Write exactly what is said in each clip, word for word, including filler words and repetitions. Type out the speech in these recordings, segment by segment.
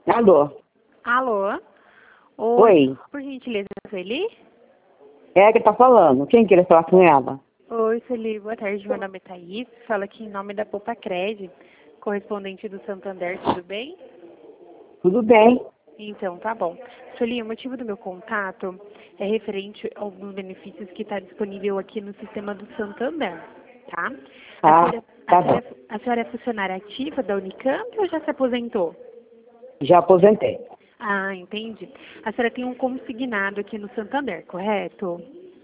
Alô? Alô? Oi, Oi? por gentileza, Sueli? É que tá falando. Quem queria falar com ela? Oi, Sueli, boa tarde, meu nome é Thaís, falo aqui em nome da Poupa Cred, correspondente do Santander, tudo bem? Tudo bem? Então, tá bom. Sueli, o motivo do meu contato é referente a alguns benefícios que está disponível aqui no sistema do Santander, tá? A Ah, senhora, a tá bom. senhora, a senhora é funcionária ativa da Unicamp ou já se aposentou? Já aposentei. Ah, entendi. A senhora tem um consignado aqui no Santander, correto?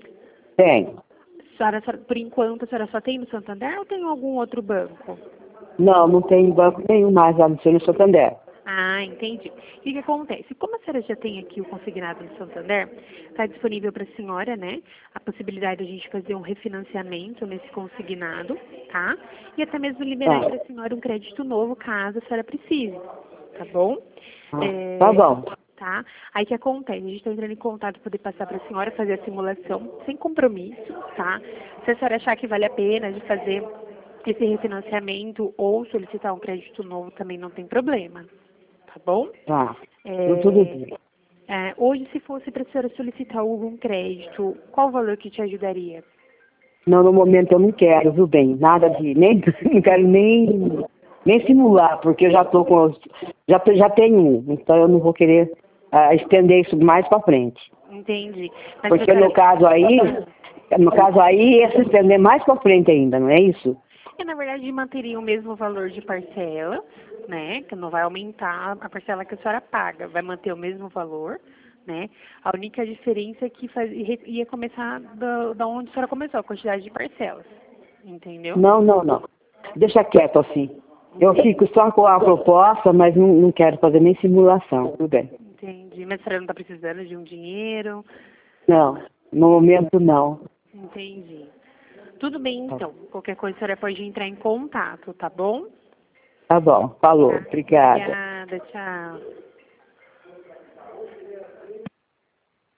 Tenho. A senhora, a senhora- por enquanto, a senhora só tem no Santander ou tem algum outro banco? Não, não tem banco nenhum mais lá no seu Santander. Ah, entendi. O que, que acontece? Como a senhora já tem aqui o consignado no Santander, está disponível para a senhora, né, a possibilidade de a gente fazer um refinanciamento nesse consignado, tá? E até mesmo liberar Tá. para a senhora um crédito novo, caso a senhora precise, tá bom? Ah, tá É, bom. tá? Aí o que acontece? A gente está entrando em contato para poder passar para a senhora fazer a simulação sem compromisso, tá? Se a senhora achar que vale a pena de fazer esse refinanciamento ou solicitar um crédito novo, também não tem problema, tá bom? Tá. Tudo, tudo É, bem. é, hoje, se fosse para a senhora solicitar algum crédito, qual o valor que te ajudaria? Não, no momento eu não quero, viu bem? Nada de. Nem, não quero nem, nem simular, porque eu já tô com. os- Já, te- já tenho um. Então eu não vou querer ah, estender isso mais para frente. Entendi. Mas se a Porque no senhora... caso aí, no caso aí, ia se estender mais para frente ainda, não é isso? É, na verdade, manteria o mesmo valor de parcela, né? Que não vai aumentar a parcela que a senhora paga, vai manter o mesmo valor, né? A única diferença é que faz, ia começar da, da onde a senhora começou, a quantidade de parcelas, entendeu? Não, não, não. Deixa quieto assim. Eu fico só com a proposta, mas não, não quero fazer nem simulação, tudo bem. Entendi. Mas a senhora não está precisando de um dinheiro? Não, no momento não. Entendi. Tudo bem, Tá, então. Qualquer coisa a senhora pode entrar em contato, tá bom? tá bom, falou, Tá. obrigada. Obrigada, tchau.